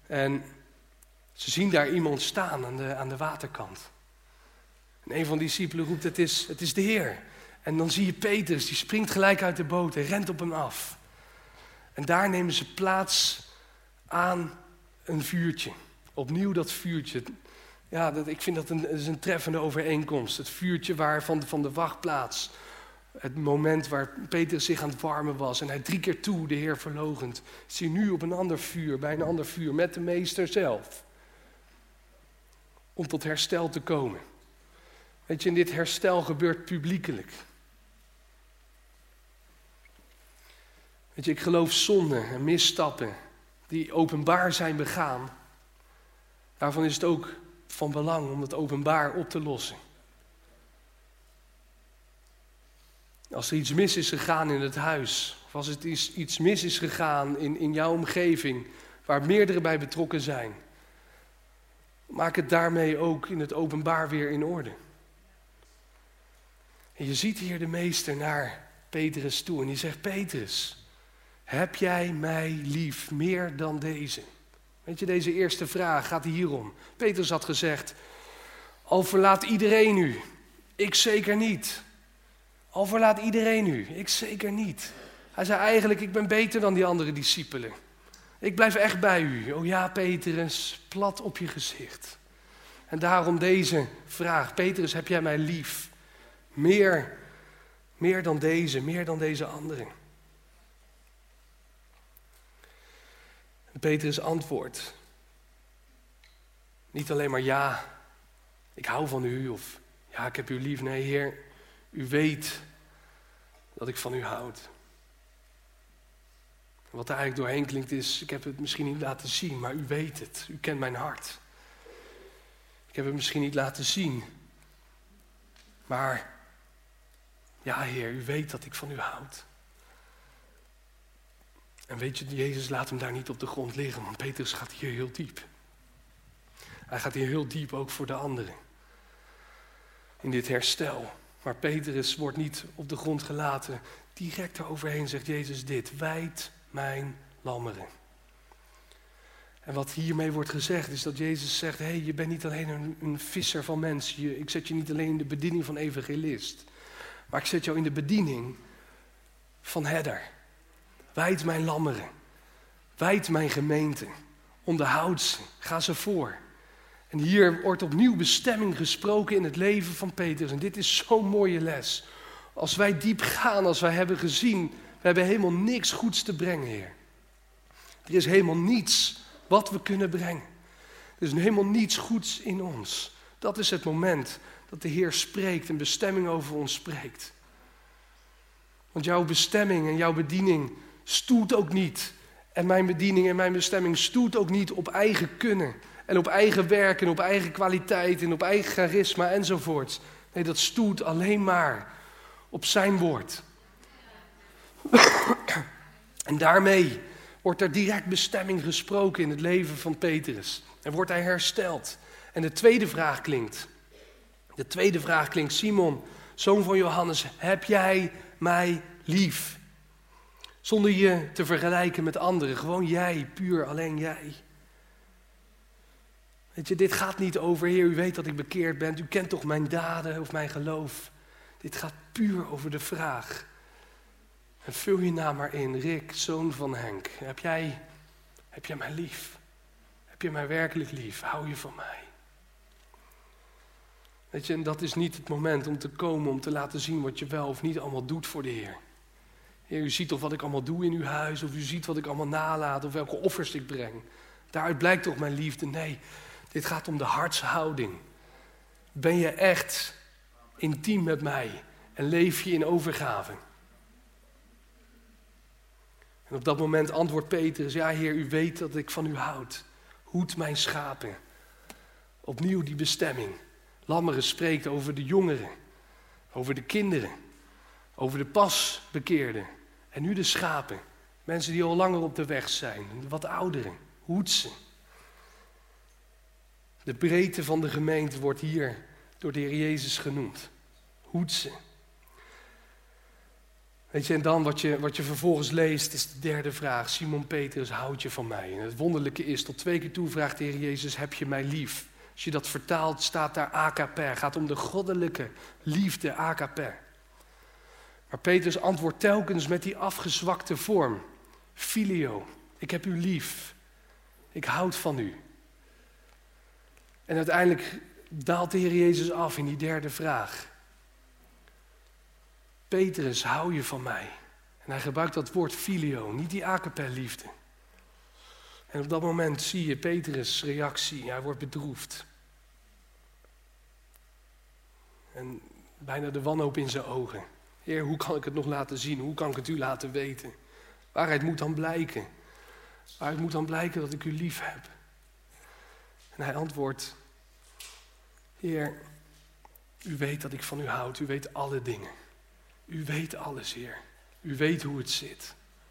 En ze zien daar iemand staan aan de waterkant. En een van die discipelen roept, het is de Heer. En dan zie je Petrus, die springt gelijk uit de boot en rent op hem af. En daar nemen ze plaats aan een vuurtje. Opnieuw dat vuurtje. Ja, ik vind dat is een treffende overeenkomst. Het vuurtje van de wachtplaats. Het moment waar Petrus zich aan het warmen was. En hij 3 keer toe de Heer verloochent. Is hij nu op een ander vuur, bij een ander vuur, met de meester zelf. Om tot herstel te komen. Weet je, en dit herstel gebeurt publiekelijk. Weet je, ik geloof zonden en misstappen die openbaar zijn begaan. Daarvan is het ook van belang om het openbaar op te lossen. Als er iets mis is gegaan in het huis, of als het iets mis is gegaan in jouw omgeving, waar meerdere bij betrokken zijn, maak het daarmee ook in het openbaar weer in orde. En je ziet hier de meester naar Petrus toe en die zegt, Petrus, heb jij mij lief meer dan deze? Weet je, deze eerste vraag gaat hierom. Petrus had gezegd, al verlaat iedereen u, ik zeker niet. Al verlaat iedereen u, ik zeker niet. Hij zei eigenlijk, ik ben beter dan die andere discipelen. Ik blijf echt bij u. Oh ja, Petrus, plat op je gezicht. En daarom deze vraag, Petrus, heb jij mij lief? Meer dan deze anderen. En Petrus antwoordt. Niet alleen maar ja, ik hou van u of ja, ik heb u lief. Nee, Heer, u weet dat ik van u houd. Wat er eigenlijk doorheen klinkt is, ik heb het misschien niet laten zien, maar u weet het. U kent mijn hart. Ik heb het misschien niet laten zien, maar ja, Heer, u weet dat ik van u houd. En weet je, Jezus laat hem daar niet op de grond liggen, want Petrus gaat hier heel diep. Hij gaat hier heel diep ook voor de anderen. In dit herstel. Maar Petrus wordt niet op de grond gelaten. Direct eroverheen zegt Jezus dit, wijd mijn lammeren. En wat hiermee wordt gezegd is dat Jezus zegt, hey, je bent niet alleen een visser van mensen. Ik zet je niet alleen in de bediening van evangelist. Maar ik zet jou in de bediening van herder. Wijd mijn lammeren. Wijd mijn gemeente. Onderhoud ze. Ga ze voor. En hier wordt opnieuw bestemming gesproken in het leven van Petrus. En dit is zo'n mooie les. Als wij diep gaan, als wij hebben gezien, we hebben helemaal niks goeds te brengen, Heer. Er is helemaal niets wat we kunnen brengen. Er is helemaal niets goeds in ons. Dat is het moment dat de Heer spreekt en bestemming over ons spreekt. Want jouw bestemming en jouw bediening stoelt ook niet. En mijn bediening en mijn bestemming stoelt ook niet op eigen kunnen. En op eigen werk en op eigen kwaliteit en op eigen charisma enzovoort. Nee, dat stoelt alleen maar op zijn woord. En daarmee wordt er direct bestemming gesproken in het leven van Petrus. En wordt hij hersteld. En de tweede vraag klinkt, Simon, zoon van Johannes, heb jij mij lief? Zonder je te vergelijken met anderen, gewoon jij, puur alleen jij. Weet je, dit gaat niet over, Heer, u weet dat ik bekeerd ben, u kent toch mijn daden of mijn geloof. Dit gaat puur over de vraag. En vul je naam maar in, Rick, zoon van Henk. Heb jij mij lief? Heb je mij werkelijk lief? Hou je van mij? Weet je, en dat is niet het moment om te komen, om te laten zien wat je wel of niet allemaal doet voor de Heer. Heer, u ziet toch wat ik allemaal doe in uw huis, of u ziet wat ik allemaal nalaat, of welke offers ik breng. Daaruit blijkt toch mijn liefde? Nee, dit gaat om de hartshouding. Ben je echt intiem met mij en leef je in overgave? En op dat moment antwoordt Petrus, ja Heer, u weet dat ik van u houd. Hoed mijn schapen. Opnieuw die bestemming. Lammeren spreekt over de jongeren, over de kinderen, over de pasbekeerden. En nu de schapen. Mensen die al langer op de weg zijn, wat ouderen. Hoed ze. De breedte van de gemeente wordt hier door de Heer Jezus genoemd. Hoed ze. Weet je, en dan wat je vervolgens leest is de derde vraag. Simon Petrus, houd je van mij? En het wonderlijke is, tot 2 keer toe vraagt de Heer Jezus, heb je mij lief? Als je dat vertaalt, staat daar agape. Gaat om de goddelijke liefde, agape. Maar Petrus antwoordt telkens met die afgezwakte vorm. Filio, ik heb u lief. Ik houd van u. En uiteindelijk daalt de Heer Jezus af in die derde vraag. Petrus, hou je van mij? En hij gebruikt dat woord filio, niet die agape liefde. En op dat moment zie je Petrus' reactie. Hij wordt bedroefd. En bijna de wanhoop in zijn ogen. Heer, hoe kan ik het nog laten zien? Hoe kan ik het u laten weten? Waaruit moet dan blijken? Waaruit moet dan blijken dat ik u lief heb? En hij antwoordt, Heer, u weet dat ik van u houd. U weet alle dingen. U weet alles, Heer. U weet hoe het zit.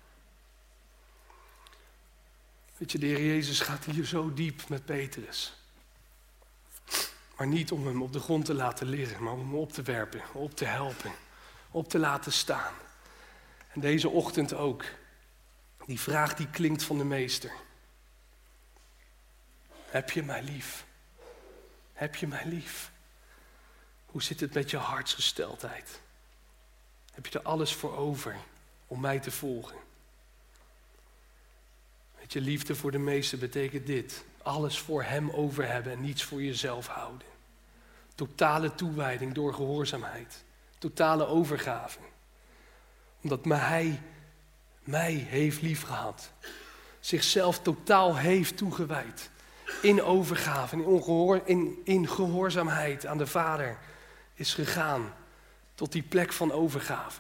Weet je, de Heer Jezus gaat hier zo diep met Petrus. Maar niet om hem op de grond te laten liggen, maar om hem op te werpen, op te helpen, op te laten staan. En deze ochtend ook. Die vraag die klinkt van de Meester. Heb je mij lief? Heb je mij lief? Hoe zit het met je hartsgesteldheid? Heb je er alles voor over om mij te volgen? Weet je, liefde voor de Meester betekent dit. Alles voor hem over hebben en niets voor jezelf houden. Totale toewijding door gehoorzaamheid. Totale overgave. Omdat hij mij heeft liefgehad. Zichzelf totaal heeft toegewijd. In overgave, in gehoorzaamheid aan de Vader is gegaan. Tot die plek van overgave.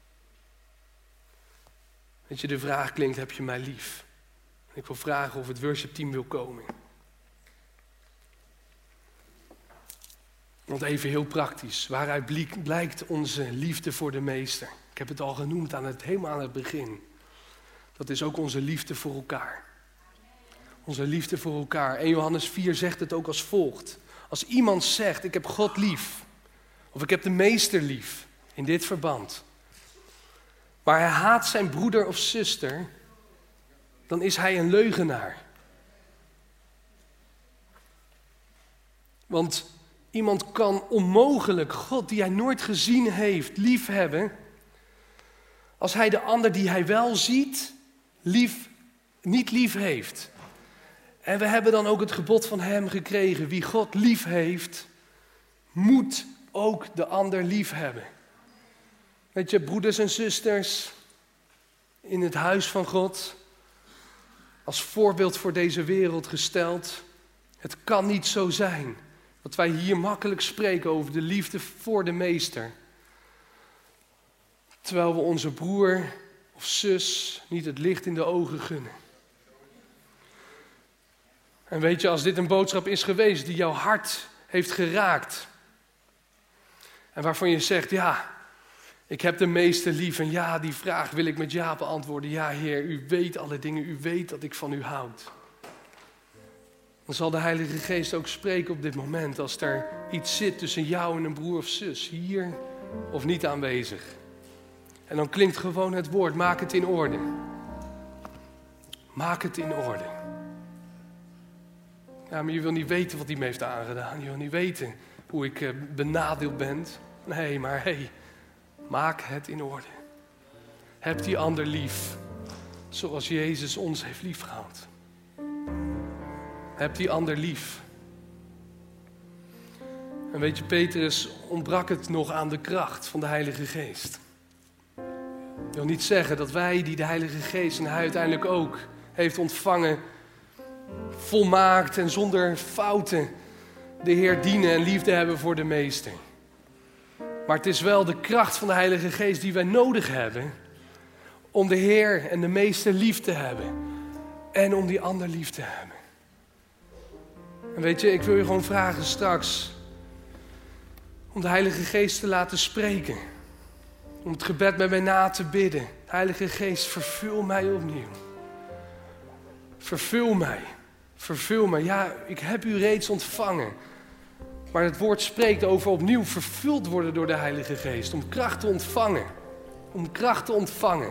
Weet je, de vraag klinkt, heb je mij lief? Ik wil vragen of het worshipteam wil komen. Want even heel praktisch, waaruit blijkt onze liefde voor de Meester? Ik heb het al genoemd helemaal aan het begin. Dat is ook onze liefde voor elkaar. Onze liefde voor elkaar. 1 Johannes 4 zegt het ook als volgt. Als iemand zegt, ik heb God lief. Of ik heb de Meester lief. In dit verband. Maar hij haat zijn broeder of zuster. Dan is hij een leugenaar. Want iemand kan onmogelijk God die hij nooit gezien heeft liefhebben. Als hij de ander die hij wel ziet niet lief heeft. En we hebben dan ook het gebod van hem gekregen. Wie God lief heeft, moet ook de ander lief hebben. Weet je, broeders en zusters, in het huis van God, als voorbeeld voor deze wereld gesteld. Het kan niet zo zijn dat wij hier makkelijk spreken over de liefde voor de Meester. Terwijl we onze broer of zus niet het licht in de ogen gunnen. En weet je, als dit een boodschap is geweest die jouw hart heeft geraakt. En waarvan je zegt, ja, ik heb de Meester lief. En ja, die vraag wil ik met ja beantwoorden. Ja, Heer, u weet alle dingen. U weet dat ik van u houd. Dan zal de Heilige Geest ook spreken op dit moment. Als er iets zit tussen jou en een broer of zus. Hier of niet aanwezig. En dan klinkt gewoon het woord, maak het in orde. Maak het in orde. Ja, maar je wil niet weten wat hij me heeft aangedaan. Je wil niet weten hoe ik benadeeld ben. Nee, maar hey, maak het in orde. Heb die ander lief. Zoals Jezus ons heeft liefgehad. Heb die ander lief. En weet je, Petrus ontbrak het nog aan de kracht van de Heilige Geest. Ik wil niet zeggen dat wij die de Heilige Geest en hij uiteindelijk ook heeft ontvangen, volmaakt en zonder fouten de Heer dienen en liefde hebben voor de Meester. Maar het is wel de kracht van de Heilige Geest die wij nodig hebben om de Heer en de Meester lief te hebben en om die ander lief te hebben. En weet je, ik wil je gewoon vragen straks om de Heilige Geest te laten spreken. Om het gebed met mij na te bidden. Heilige Geest, vervul mij opnieuw. Vervul mij. Vervul mij. Ja, ik heb u reeds ontvangen. Maar het woord spreekt over opnieuw vervuld worden door de Heilige Geest. Om kracht te ontvangen. om kracht te ontvangen.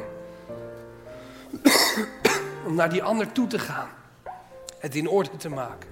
Om naar die ander toe te gaan. Het in orde te maken.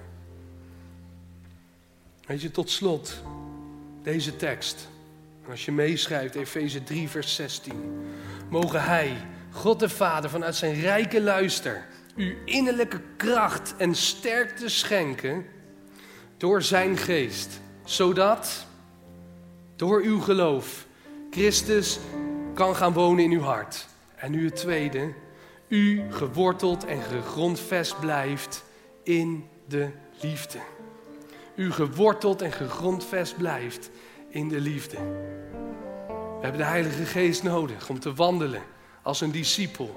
Weet je, tot slot, deze tekst. Als je meeschrijft, Efeze 3 vers 16. Mogen Hij, God de Vader, vanuit zijn rijke luister u innerlijke kracht en sterkte schenken door zijn geest. Zodat, door uw geloof, Christus kan gaan wonen in uw hart. En nu het tweede, u geworteld en gegrondvest blijft in de liefde. U geworteld en gegrondvest blijft in de liefde. We hebben de Heilige Geest nodig om te wandelen als een discipel.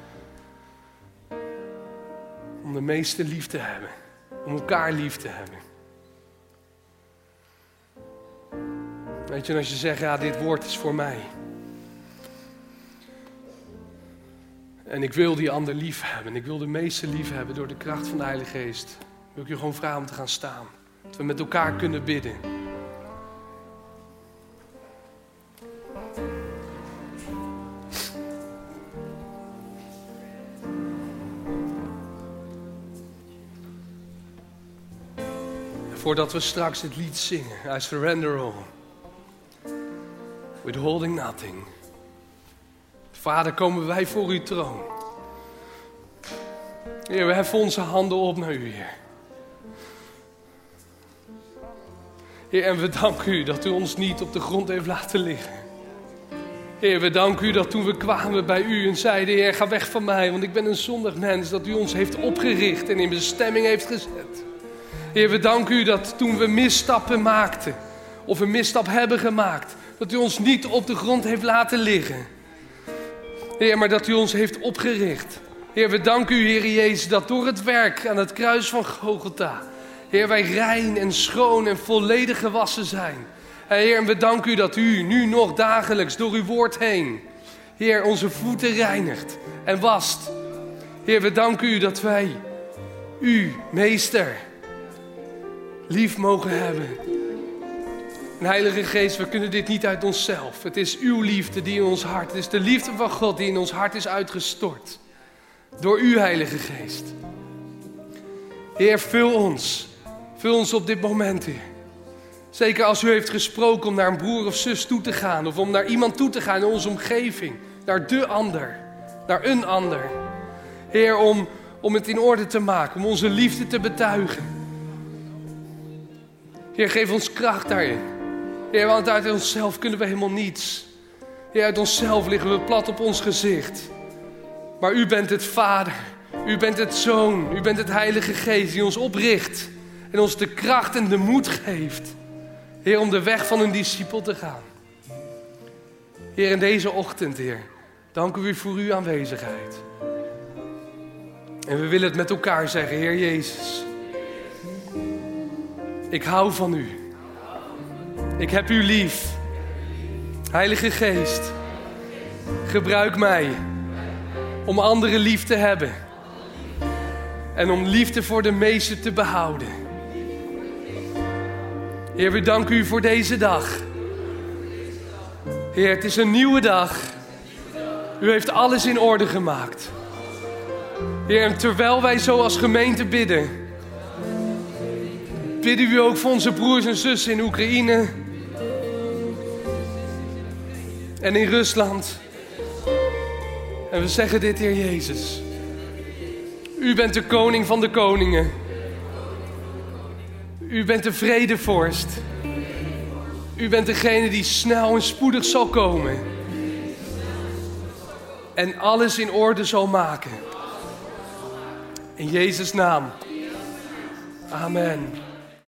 Om de meeste lief te hebben. Om elkaar lief te hebben. Weet je, en als je zegt, ja, dit woord is voor mij. En ik wil die ander lief hebben. Ik wil de meeste lief hebben door de kracht van de Heilige Geest. Wil ik je gewoon vragen om te gaan staan. Dat we met elkaar kunnen bidden. Voordat we straks het lied zingen, I surrender all, withholding nothing. Vader, komen wij voor uw troon. Heer, we heffen onze handen op naar u, Heer. Heer, en we danken u dat u ons niet op de grond heeft laten liggen. Heer, we danken u dat toen we kwamen bij u en zeiden, Heer, ga weg van mij, want ik ben een zondig mens, dat u ons heeft opgericht en in bestemming heeft gezet. Heer, we danken u dat toen we misstappen maakten, of een misstap hebben gemaakt, dat u ons niet op de grond heeft laten liggen. Heer, maar dat u ons heeft opgericht. Heer, we danken u, Heer Jezus, dat door het werk aan het kruis van Golgotha, Heer, wij rein en schoon en volledig gewassen zijn. Heer, en we danken u dat u nu nog dagelijks door uw woord heen, Heer, onze voeten reinigt en wast. Heer, we danken u dat wij u, meester, lief mogen hebben. En Heilige Geest, we kunnen dit niet uit onszelf. Het is uw liefde die in ons hart, het is de liefde van God die in ons hart is uitgestort. Door u, Heilige Geest. Heer, vul ons op dit moment, Heer. Zeker als u heeft gesproken om naar een broer of zus toe te gaan, of om naar iemand toe te gaan in onze omgeving. Naar de ander, naar een ander. Heer, om het in orde te maken, om onze liefde te betuigen. Heer, geef ons kracht daarin. Heer, want uit onszelf kunnen we helemaal niets. Heer, uit onszelf liggen we plat op ons gezicht. Maar u bent het Vader, u bent het Zoon, u bent het Heilige Geest die ons opricht. En ons de kracht en de moed geeft. Heer, om de weg van een discipel te gaan. Heer, in deze ochtend, Heer, danken we u voor uw aanwezigheid. En we willen het met elkaar zeggen, Heer Jezus. Ik hou van u. Ik heb u lief. Heilige Geest, gebruik mij om anderen lief te hebben. En om liefde voor de meester te behouden. Heer, we danken u voor deze dag. Heer, het is een nieuwe dag. U heeft alles in orde gemaakt. Heer, en terwijl wij zo als gemeente bidden, bidden u ook voor onze broers en zussen in Oekraïne en in Rusland. En we zeggen dit, Heer Jezus. U bent de koning van de koningen. U bent de vredevorst. U bent degene die snel en spoedig zal komen. En alles in orde zal maken. In Jezus' naam. Amen.